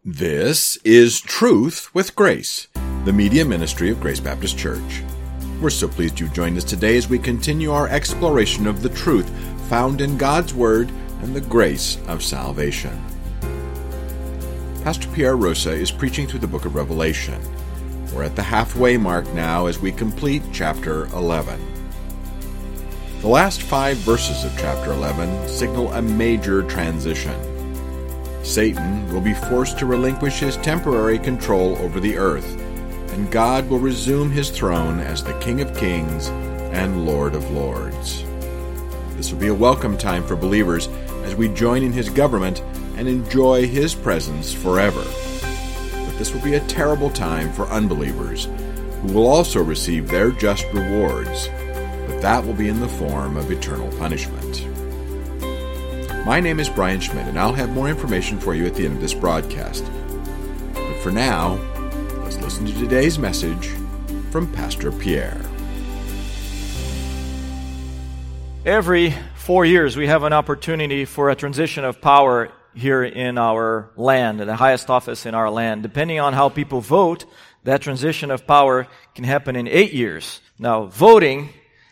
This is Truth with Grace, the media ministry of Grace Baptist Church. We're so pleased you've joined us today as we continue our exploration of the truth found in God's Word and the grace of salvation. Pastor Pierre Rosa is preaching through the book of Revelation. We're at the halfway mark now as we complete chapter 11. The last 5 verses of chapter 11 signal a major transition. Satan will be forced to relinquish his temporary control over the earth, and God will resume his throne as the King of Kings and Lord of Lords. This will be a welcome time for believers as we join in his government and enjoy his presence forever. But this will be a terrible time for unbelievers, who will also receive their just rewards, but that will be in the form of eternal punishment. My name is Brian Schmidt, and I'll have more information for you at the end of this broadcast. But for now, let's listen to today's message from Pastor Pierre. Every 4 years, we have an opportunity for a transition of power here in our land, the highest office in our land. Depending on how people vote, that transition of power can happen in 8 years. Now, voting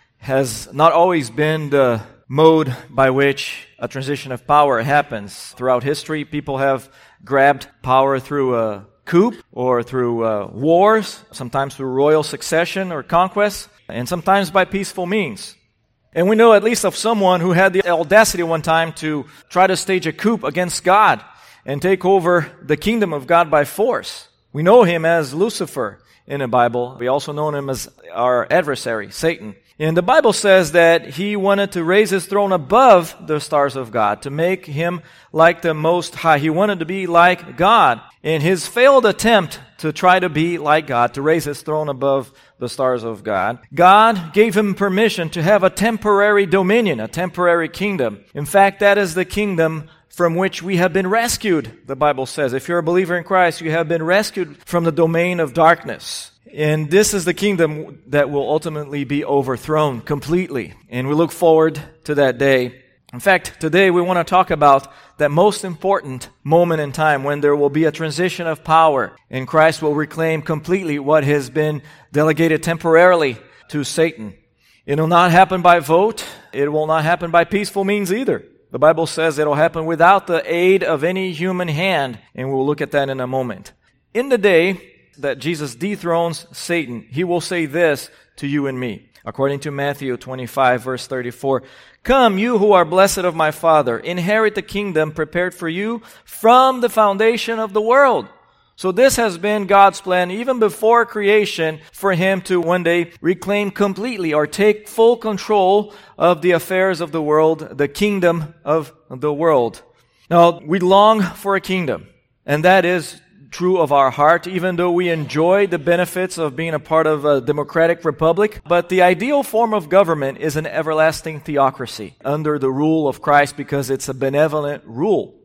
has not always been the mode by which a transition of power happens. Throughout history, people have grabbed power through a coup or through wars, sometimes through royal succession or conquest, and sometimes by peaceful means. And we know at least of someone who had the audacity one time to try to stage a coup against God and take over the kingdom of God by force. We know him as Lucifer in the Bible. We also know him as our adversary, Satan. And the Bible says that he wanted to raise his throne above the stars of God, to make him like the Most High. He wanted to be like God. In his failed attempt to try to be like God, to raise his throne above the stars of God, God gave him permission to have a temporary dominion, a temporary kingdom. In fact, that is the kingdom from which we have been rescued, the Bible says. If you're a believer in Christ, you have been rescued from the domain of darkness. And this is the kingdom that will ultimately be overthrown completely. And we look forward to that day. In fact, today we want to talk about that most important moment in time when there will be a transition of power and Christ will reclaim completely what has been delegated temporarily to Satan. It will not happen by vote. It will not happen by peaceful means either. The Bible says it will happen without the aid of any human hand, and we'll look at that in a moment. In the day that Jesus dethrones Satan, he will say this to you and me. According to Matthew 25, verse 34, "Come, you who are blessed of my Father, inherit the kingdom prepared for you from the foundation of the world." So this has been God's plan even before creation for him to one day reclaim completely or take full control of the affairs of the world, the kingdom of the world. Now, we long for a kingdom, and that is true of our heart, even though we enjoy the benefits of being a part of a democratic republic. But the ideal form of government is an everlasting theocracy under the rule of Christ, because it's a benevolent rule.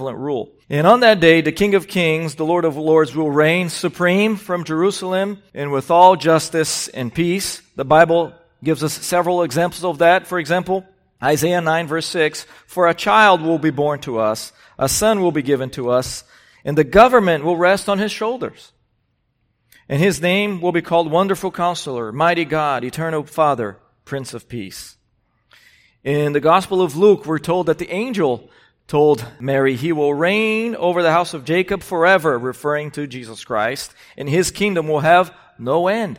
And on that day, the King of Kings, the Lord of Lords, will reign supreme from Jerusalem and with all justice and peace. The Bible gives us several examples of that. For example, Isaiah 9 verse 6, "For a child will be born to us, a son will be given to us, and the government will rest on his shoulders. And his name will be called Wonderful Counselor, Mighty God, Eternal Father, Prince of Peace." In the Gospel of Luke, we're told that the angel told Mary, "He will reign over the house of Jacob forever," referring to Jesus Christ, "and his kingdom will have no end."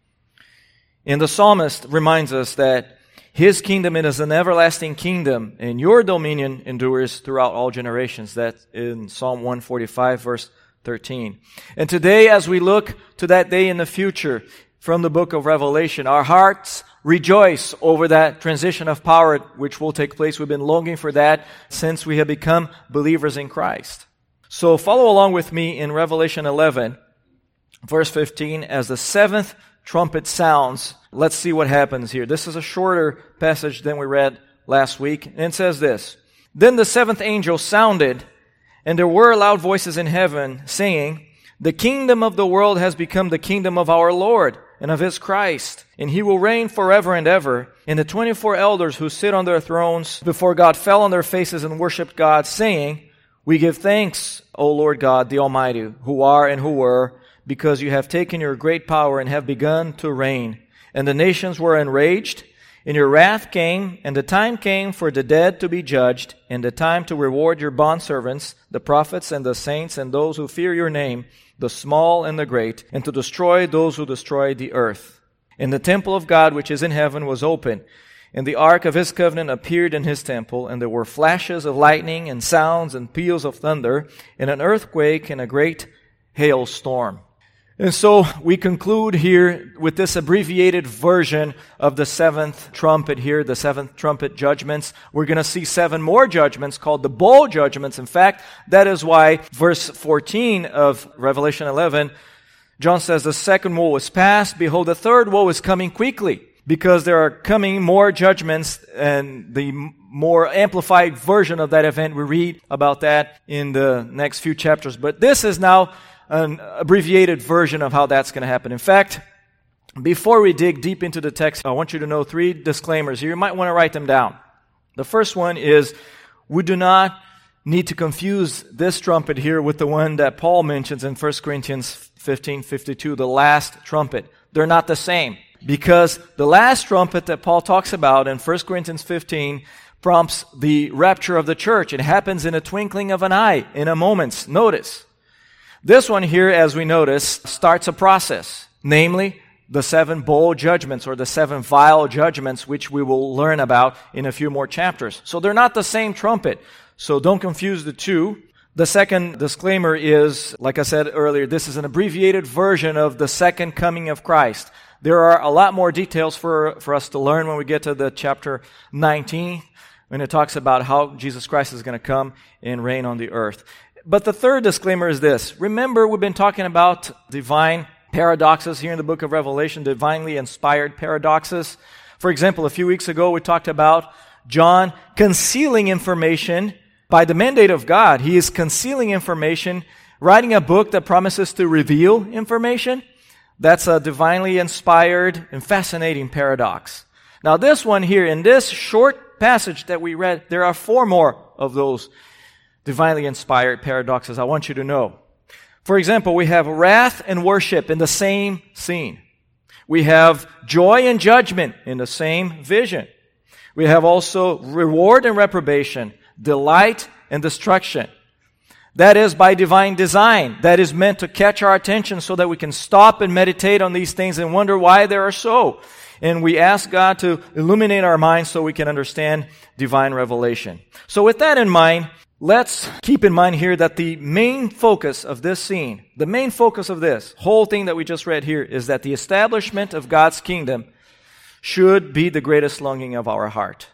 And the psalmist reminds us that his kingdom is an everlasting kingdom, and your dominion endures throughout all generations. That's in Psalm 145, verse 13. And today, as we look to that day in the future from the book of Revelation, our hearts rejoice over that transition of power which will take place. We've been longing for that since we have become believers in Christ. So follow along with me in Revelation 11, verse 15, as the 7th trumpet sounds. Let's see what happens here. This is a shorter passage than we read last week. And it says this, "Then the 7th angel sounded, and there were loud voices in heaven saying, 'The kingdom of the world has become the kingdom of our Lord and of his Christ, and he will reign forever and ever.' And the 24 elders who sit on their thrones before God fell on their faces and worshipped God, saying, We give thanks, O Lord God, the Almighty, who are and who were, because you have taken your great power and have begun to reign. And the nations were enraged, and your wrath came, and the time came for the dead to be judged, and the time to reward your bondservants, the prophets and the saints and those who fear your name, the small and the great, and to destroy those who destroy the earth. And the temple of God which is in heaven was open, and the ark of his covenant appeared in his temple, and there were flashes of lightning and sounds and peals of thunder, and an earthquake and a great hailstorm. And so we conclude here with this abbreviated version of the seventh trumpet here, the seventh trumpet judgments. We're going to see 7 more judgments called the bowl judgments. In fact, that is why verse 14 of Revelation 11, John says, the second woe is past. Behold, the third woe is coming quickly. Because there are coming more judgments, and the more amplified version of that event, we read about that in the next few chapters. But this is now an abbreviated version of how that's going to happen. In fact, before we dig deep into the text, I want you to know 3 disclaimers here. You might want to write them down. The first one is, we do not need to confuse this trumpet here with the one that Paul mentions in 1 Corinthians 15:52, the last trumpet. They're not the same. Because the last trumpet that Paul talks about in 1 Corinthians 15 prompts the rapture of the church. It happens in a twinkling of an eye, in a moment's notice. This one here, as we notice, starts a process, namely the 7 bowl judgments or the 7 vial judgments, which we will learn about in a few more chapters. So they're not the same trumpet, so don't confuse the two. The second disclaimer is, like I said earlier, this is an abbreviated version of the second coming of Christ. There are a lot more details for us to learn when we get to the chapter 19, when it talks about how Jesus Christ is going to come and reign on the earth. But the third disclaimer is this. Remember, we've been talking about divine paradoxes here in the book of Revelation, divinely inspired paradoxes. For example, a few weeks ago, we talked about John concealing information by the mandate of God. He is concealing information, writing a book that promises to reveal information. That's a divinely inspired and fascinating paradox. Now this one here, in this short passage that we read, there are 4 more of those divinely inspired paradoxes I want you to know. For example, we have wrath and worship in the same scene. We have joy and judgment in the same vision. We have also reward and reprobation, delight and destruction. That is by divine design. That is meant to catch our attention so that we can stop and meditate on these things and wonder why they are so. And we ask God to illuminate our minds so we can understand divine revelation. So with that in mind, let's keep in mind here that the main focus of this scene, the main focus of this whole thing that we just read here, is that the establishment of God's kingdom should be the greatest longing of our heart.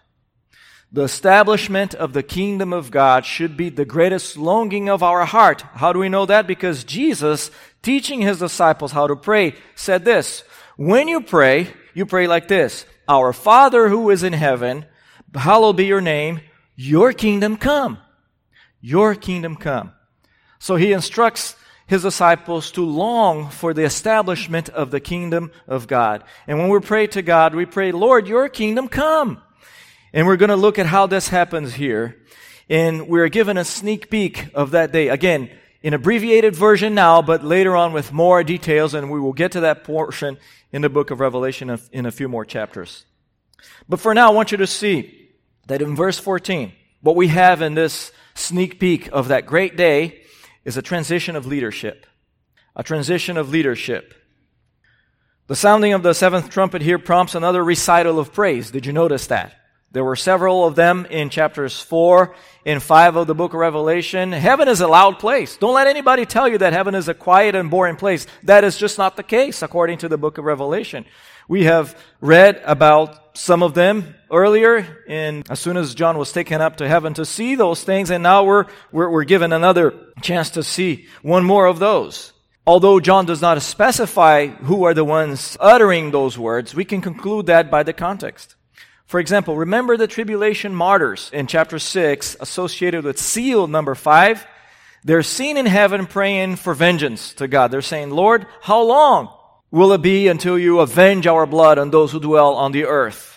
The establishment of the kingdom of God should be the greatest longing of our heart. How do we know that? Because Jesus, teaching his disciples how to pray, said this, when you pray like this, Our Father who is in heaven, hallowed be your name, your kingdom come. Your kingdom come. So he instructs his disciples to long for the establishment of the kingdom of God. And when we pray to God, we pray, Lord, your kingdom come. And we're going to look at how this happens here. And we're given a sneak peek of that day. Again, in abbreviated version now, but later on with more details, and we will get to that portion in the book of Revelation in a few more chapters. But for now, I want you to see that in verse 14, what we have in this sneak peek of that great day is a transition of leadership. A transition of leadership. The sounding of the 7th trumpet here prompts another recital of praise. Did you notice that? There were several of them in chapters 4 and 5 of the book of Revelation. Heaven is a loud place. Don't let anybody tell you that heaven is a quiet and boring place. That is just not the case according to the book of Revelation. We have read about some of them earlier, as soon as John was taken up to heaven to see those things, and now we're given another chance to see one more of those. Although John does not specify who are the ones uttering those words, we can conclude that by the context. For example, remember the tribulation martyrs in chapter 6 associated with seal number 5? They're seen in heaven praying for vengeance to God. They're saying, Lord, how long will it be until you avenge our blood on those who dwell on the earth?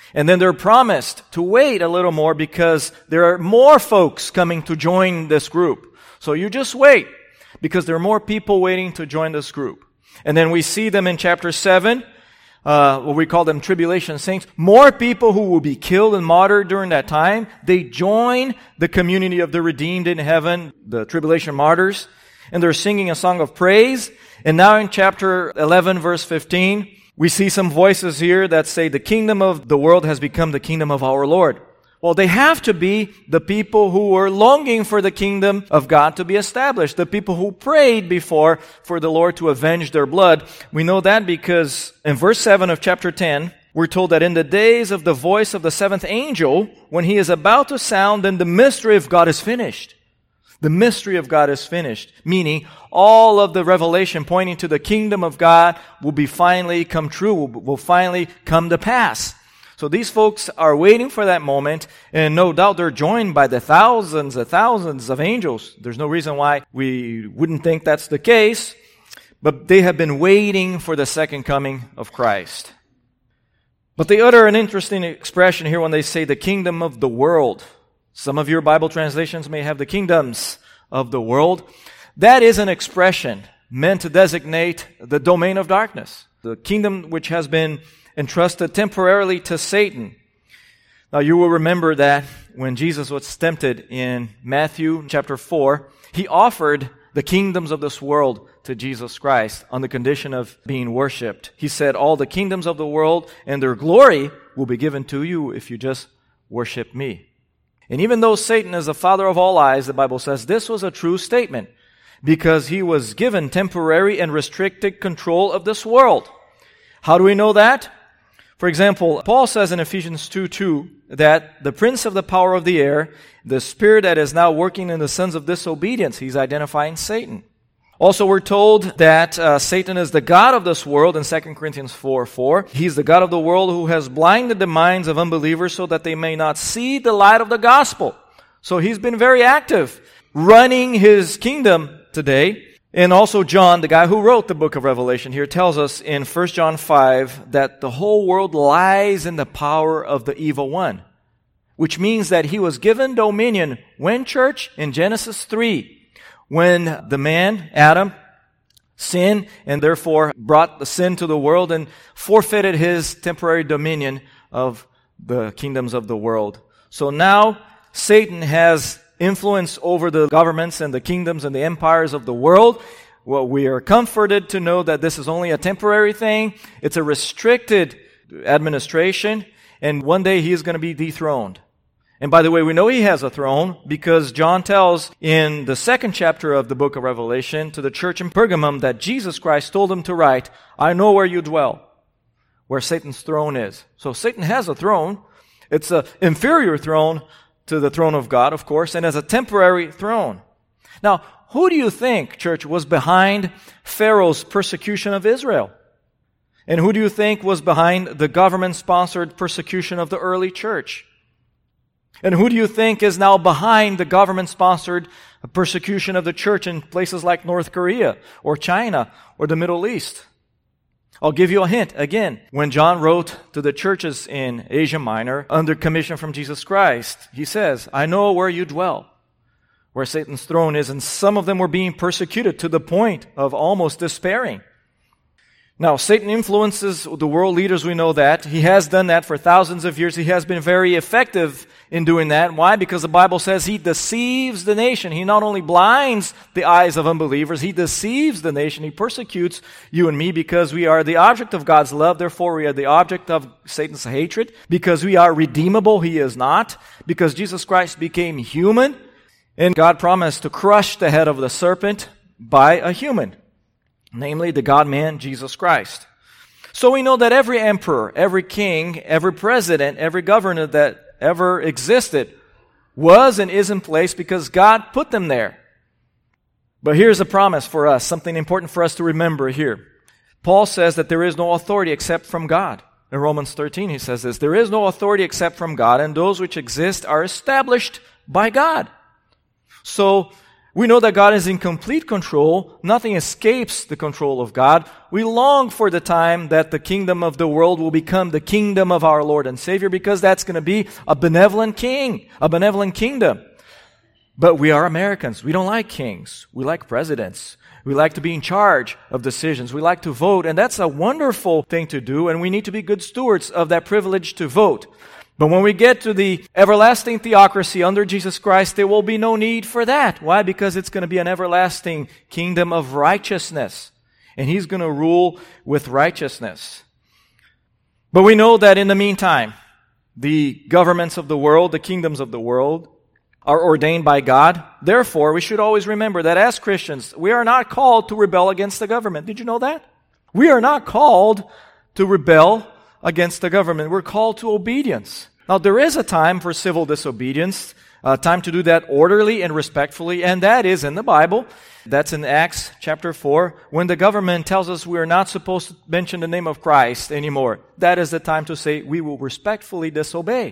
And then they're promised to wait a little more because there are more folks coming to join this group. So you just wait because there are more people waiting to join this group. And then we see them in chapter 7, what we call them tribulation saints. More people who will be killed and martyred during that time. They join the community of the redeemed in heaven, the tribulation martyrs, and they're singing a song of praise. And now in chapter 11, verse 15, we see some voices here that say the kingdom of the world has become the kingdom of our Lord. Well, they have to be the people who were longing for the kingdom of God to be established, the people who prayed before for the Lord to avenge their blood. We know that because in verse 7 of chapter 10, we're told that in the days of the voice of the seventh angel, when he is about to sound, then the mystery of God is finished. The mystery of God is finished, meaning all of the revelation pointing to the kingdom of God will be finally come true, will finally come to pass. So these folks are waiting for that moment, and no doubt they're joined by the thousands of angels. There's no reason why we wouldn't think that's the case, but they have been waiting for the second coming of Christ. But they utter an interesting expression here when they say the kingdom of the world. Some of your Bible translations may have the kingdoms of the world. That is an expression meant to designate the domain of darkness, the kingdom which has been entrusted temporarily to Satan. Now you will remember that when Jesus was tempted in Matthew chapter 4, he offered the kingdoms of this world to Jesus Christ on the condition of being worshipped. He said, all the kingdoms of the world and their glory will be given to you if you just worship me. And even though Satan is the father of all lies, the Bible says this was a true statement because he was given temporary and restricted control of this world. How do we know that? For example, Paul says in Ephesians 2:2 that the prince of the power of the air, the spirit that is now working in the sons of disobedience, he's identifying Satan. Also, we're told that Satan is the god of this world in 2 Corinthians 4:4. He's the god of the world who has blinded the minds of unbelievers so that they may not see the light of the gospel. So he's been very active, running his kingdom today. And also John, the guy who wrote the book of Revelation here, tells us in 1 John 5 that the whole world lies in the power of the evil one, which means that he was given dominion when, church, in Genesis 3, when the man, Adam, sinned and therefore brought the sin to the world and forfeited his temporary dominion of the kingdoms of the world. So now Satan has influence over the governments and the kingdoms and the empires of the world. Well, we are comforted to know that this is only a temporary thing. It's a restricted administration, and one day he is going to be dethroned. And by the way, we know he has a throne because John tells in the 2nd chapter of the book of Revelation to the church in Pergamum that Jesus Christ told him to write, I know where you dwell, where Satan's throne is. So Satan has a throne. It's an inferior throne to the throne of God, of course, and as a temporary throne. Now, who do you think, church, was behind Pharaoh's persecution of Israel? And who do you think was behind the government-sponsored persecution of the early church? And who do you think is now behind the government-sponsored persecution of the church in places like North Korea or China or the Middle East? I'll give you a hint. Again, when John wrote to the churches in Asia Minor under commission from Jesus Christ, he says, I know where you dwell, where Satan's throne is, and some of them were being persecuted to the point of almost despairing. Now, Satan influences the world leaders, we know that. He has done that for thousands of years. He has been very effective in doing that. Why? Because the Bible says he deceives the nation. He not only blinds the eyes of unbelievers, he deceives the nation. He persecutes you and me because we are the object of God's love. Therefore, we are the object of Satan's hatred. Because we are redeemable, he is not. Because Jesus Christ became human, and God promised to crush the head of the serpent by a human, namely the God-man, Jesus Christ. So we know that every emperor, every king, every president, every governor that ever existed was and is in place because God put them there. But here's a promise for us, something important for us to remember here. Paul says that there is no authority except from God. In Romans 13 he says this, there is no authority except from God, and those which exist are established by God. So We know that God is in complete control. Nothing escapes the control of God. We long for the time that the kingdom of the world will become the kingdom of our Lord and Savior, because that's going to be a benevolent king, a benevolent kingdom. But we are Americans. We don't like kings. We like presidents. We like to be in charge of decisions. We like to vote, and that's a wonderful thing to do, and we need to be good stewards of that privilege to vote. But when we get to the everlasting theocracy under Jesus Christ, there will be no need for that. Why? Because it's going to be an everlasting kingdom of righteousness. And He's going to rule with righteousness. But we know that in the meantime, the governments of the world, the kingdoms of the world, are ordained by God. Therefore, we should always remember that as Christians, we are not called to rebel against the government. Did you know that? We are not called to rebel against the government. We're called to obedience. Now, there is a time for civil disobedience, a time to do that orderly and respectfully, and that is in the Bible. That's in Acts chapter 4, when the government tells us we are not supposed to mention the name of Christ anymore. That is the time to say we will respectfully disobey.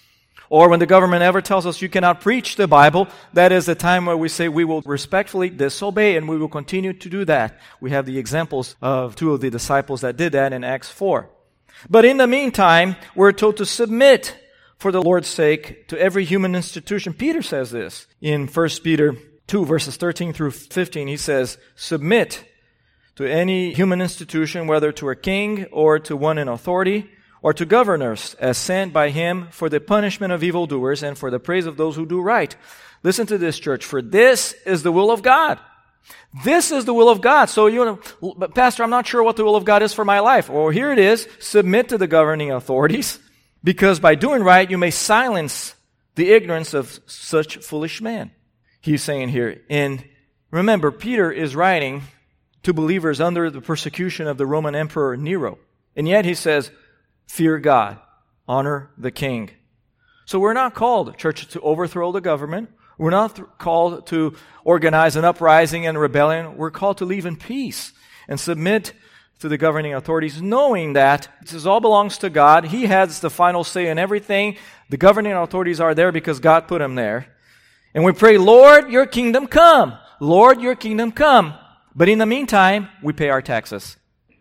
Or when the government ever tells us you cannot preach the Bible, that is the time where we say we will respectfully disobey, and we will continue to do that. We have the examples of two of the disciples that did that in Acts 4. But in the meantime, we're told to submit for the Lord's sake to every human institution. Peter says this in 1 Peter 2, verses 13 through 15. He says, submit to any human institution, whether to a king or to one in authority, or to governors as sent by him for the punishment of evildoers and for the praise of those who do right. Listen to this, church, for this is the will of God. This is the will of God. So, but Pastor, I'm not sure what the will of God is for my life. Well, here it is. Submit to the governing authorities, because by doing right, you may silence the ignorance of such foolish men. He's saying here. And remember, Peter is writing to believers under the persecution of the Roman Emperor Nero. And yet he says, fear God, honor the king. So we're not called, church, to overthrow the government. We're not called to organize an uprising and rebellion. We're called to live in peace and submit to the governing authorities, knowing that this all belongs to God. He has the final say in everything. The governing authorities are there because God put them there. And we pray, Lord, your kingdom come. Lord, your kingdom come. But in the meantime, we pay our taxes.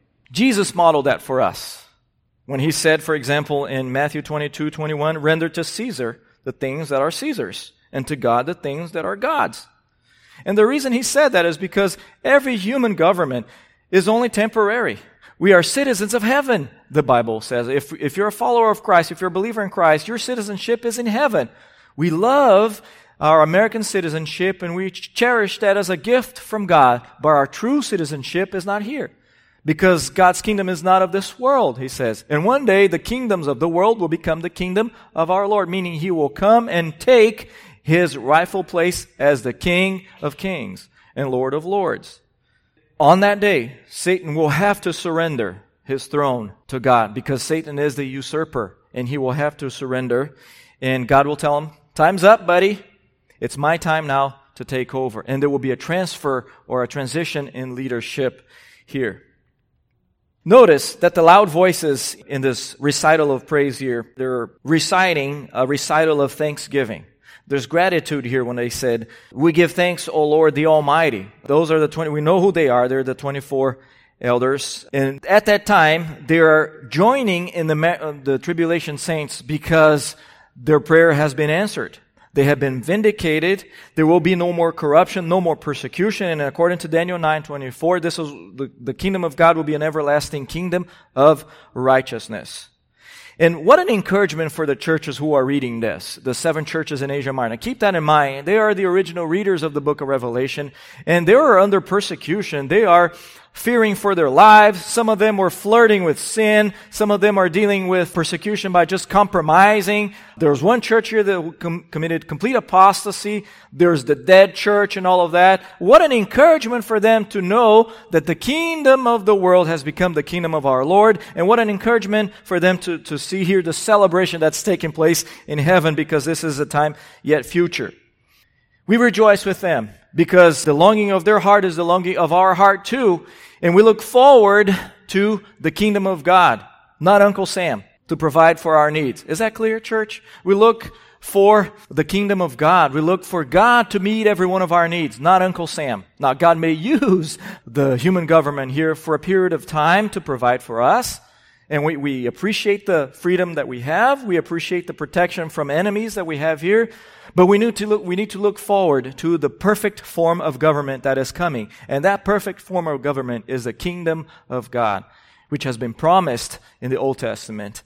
Jesus modeled that for us when He said, for example, in Matthew 22:21, render to Caesar the things that are Caesar's, and to God the things that are God's. And the reason He said that is because every human government is only temporary. We are citizens of heaven, the Bible says. If you're a follower of Christ, if you're a believer in Christ, your citizenship is in heaven. We love our American citizenship and we cherish that as a gift from God, but our true citizenship is not here. Because God's kingdom is not of this world, He says. And one day the kingdoms of the world will become the kingdom of our Lord, meaning He will come and take His rightful place as the King of kings and Lord of lords. On that day, Satan will have to surrender his throne to God, because Satan is the usurper, and he will have to surrender. And God will tell him, time's up, buddy. It's my time now to take over. And there will be a transfer or a transition in leadership here. Notice that the loud voices in this recital of praise here, they're reciting a recital of thanksgiving. There's gratitude here when they said, we give thanks, O Lord, the Almighty. Those are the 20, we know who they are. They're the 24 elders. And at that time, they are joining in the tribulation saints because their prayer has been answered. They have been vindicated. There will be no more corruption, no more persecution. And according to Daniel 9:24, this is the kingdom of God will be an everlasting kingdom of righteousness. And what an encouragement for the churches who are reading this, the 7 churches in Asia Minor. Keep that in mind. They are the original readers of the book of Revelation, and they are under persecution. They are fearing for their lives. Some of them were flirting with sin. Some of them are dealing with persecution by just compromising. There's one church here that committed complete apostasy. There's the dead church and all of that. What an encouragement for them to know that the kingdom of the world has become the kingdom of our Lord. And what an encouragement for them to see here the celebration that's taking place in heaven, because this is a time yet future. We rejoice with them because the longing of their heart is the longing of our heart too. And we look forward to the kingdom of God, not Uncle Sam, to provide for our needs. Is that clear, church? We look for the kingdom of God. We look for God to meet every one of our needs, not Uncle Sam. Now, God may use the human government here for a period of time to provide for us. And we appreciate the freedom that we have. We appreciate the protection from enemies that we have here. But we need to look forward to the perfect form of government that is coming. And that perfect form of government is the kingdom of God, which has been promised in the Old Testament,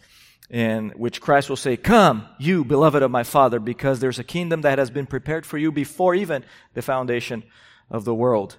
in which Christ will say, "Come, you beloved of my Father, because there's a kingdom that has been prepared for you before even the foundation of the world."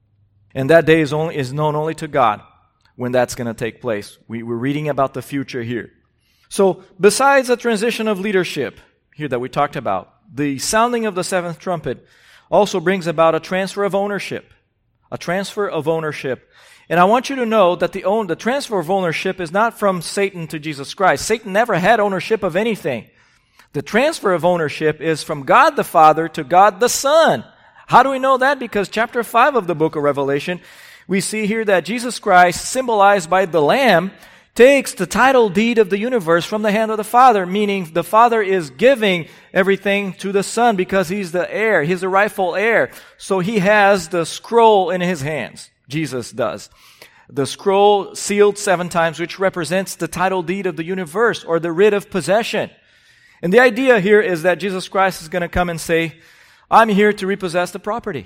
And that day is known only to God when that's going to take place. We're reading about the future here. So, besides the transition of leadership here that we talked about, the sounding of the seventh trumpet also brings about a transfer of ownership. A transfer of ownership. And I want you to know that the transfer of ownership is not from Satan to Jesus Christ. Satan never had ownership of anything. The transfer of ownership is from God the Father to God the Son. How do we know that? Because chapter 5 of the book of Revelation, we see here that Jesus Christ, symbolized by the Lamb, takes the title deed of the universe from the hand of the Father, meaning the Father is giving everything to the Son because He's the heir, He's the rightful heir. So He has the scroll in His hands. Jesus does. The scroll sealed 7 times, which represents the title deed of the universe, or the writ of possession. And the idea here is that Jesus Christ is going to come and say, "I'm here to repossess the property.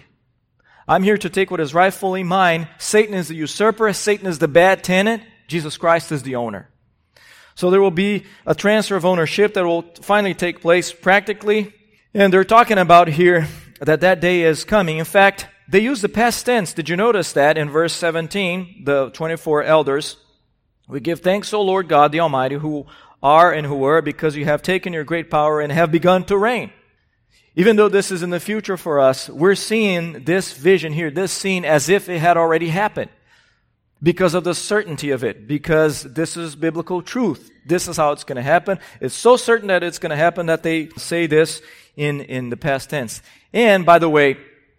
I'm here to take what is rightfully mine." Satan is the usurper. Satan is the bad tenant. Jesus Christ is the owner. So there will be a transfer of ownership that will finally take place practically. And they're talking about here that day is coming. In fact, they use the past tense. Did you notice that in verse 17, the 24 elders, "We give thanks, O Lord God, the Almighty, who are and who were, because you have taken your great power and have begun to reign." Even though this is in the future for us, we're seeing this vision here, this scene, as if it had already happened. Because of the certainty of it. Because this is biblical truth. This is how it's going to happen. It's so certain that it's going to happen that they say this in the past tense. And, by the way,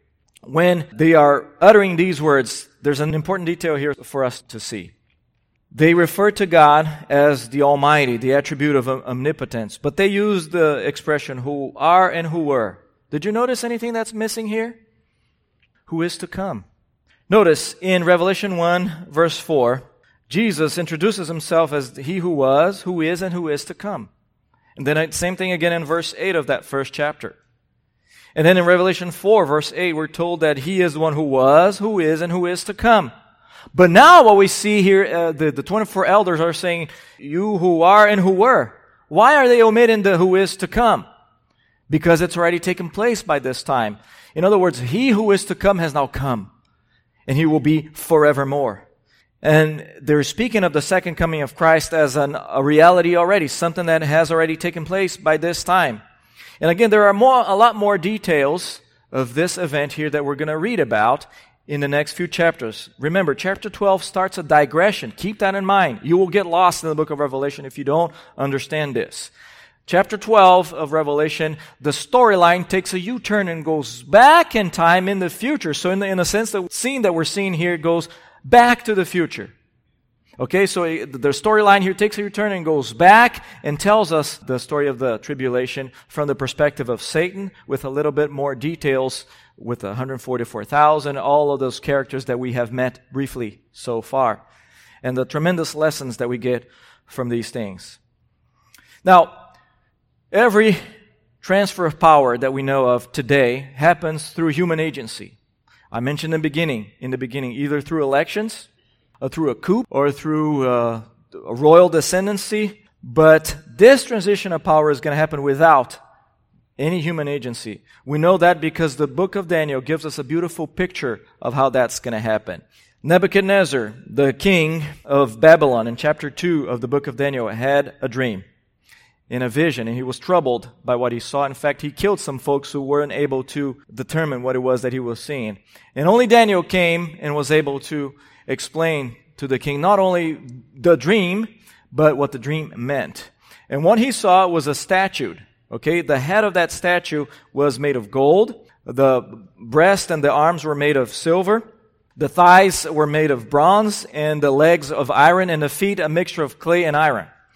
when they are uttering these words, there's an important detail here for us to see. They refer to God as the Almighty, the attribute of omnipotence, but they use the expression who are and who were. Did you notice anything that's missing here? Who is to come. Notice in Revelation 1, verse 4, Jesus introduces Himself as He who was, who is, and who is to come. And then same thing again in verse 8 of that first chapter. And then in Revelation 4, verse 8, we're told that He is the one who was, who is, and who is to come. But now what we see here, the 24 elders are saying, "You who are and who were." Why are they omitting the who is to come? Because it's already taken place by this time. In other words, He who is to come has now come. And He will be forevermore. And they're speaking of the second coming of Christ as a reality already, something that has already taken place by this time. And again, there are a lot more details of this event here that we're going to read about in the next few chapters. Remember, chapter 12 starts a digression. Keep that in mind. You will get lost in the book of Revelation if you don't understand this. Chapter 12 of Revelation, the storyline takes a U-turn and goes back in time in the future. So in a sense, the scene that we're seeing here goes back to the future. Okay, so the storyline here takes a U-turn and goes back and tells us the story of the tribulation from the perspective of Satan with a little bit more details with 144,000, all of those characters that we have met briefly so far, and the tremendous lessons that we get from these things. Now, every transfer of power that we know of today happens through human agency. I mentioned in the beginning, either through elections, or through a coup, or through a royal descendancy. But this transition of power is going to happen without any human agency. We know that because the book of Daniel gives us a beautiful picture of how that's going to happen. Nebuchadnezzar, the king of Babylon, in chapter 2 of the book of Daniel, had a dream in a vision, and he was troubled by what he saw. In fact, he killed some folks who weren't able to determine what it was that he was seeing. And only Daniel came and was able to explain to the king not only the dream, but what the dream meant. And what he saw was a statue. Okay, the head of that statue was made of gold. The breast and the arms were made of silver. The thighs were made of bronze, and the legs of iron, and the feet a mixture of clay and iron.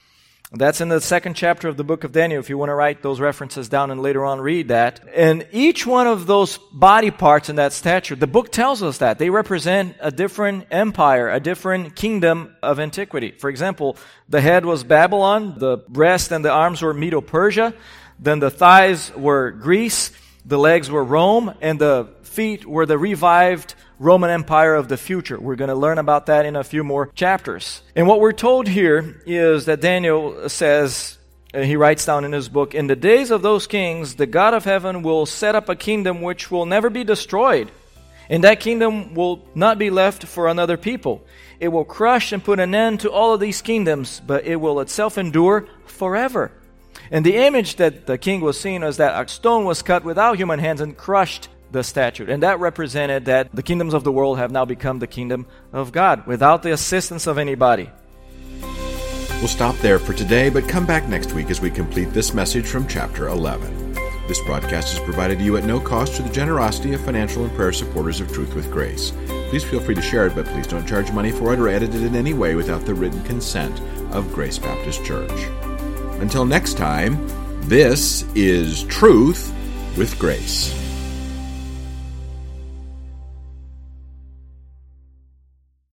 That's in the 2nd chapter of the book of Daniel, if you want to write those references down and later on read that. And each one of those body parts in that statue, the book tells us that they represent a different empire, a different kingdom of antiquity. For example, the head was Babylon, the breast and the arms were Medo-Persia, then the thighs were Greece, the legs were Rome, and the feet were the revived Roman Empire of the future. We're going to learn about that in a few more chapters. And what we're told here is that Daniel says, he writes down in his book, "In the days of those kings, the God of heaven will set up a kingdom which will never be destroyed. And that kingdom will not be left for another people. It will crush and put an end to all of these kingdoms, but it will itself endure forever." And the image that the king was seeing was that a stone was cut without human hands and crushed the statue. And that represented that the kingdoms of the world have now become the kingdom of God without the assistance of anybody. We'll stop there for today, but come back next week as we complete this message from chapter 11. This broadcast is provided to you at no cost through the generosity of financial and prayer supporters of Truth with Grace. Please feel free to share it, but please don't charge money for it or edit it in any way without the written consent of Grace Baptist Church. Until next time, this is Truth with Grace.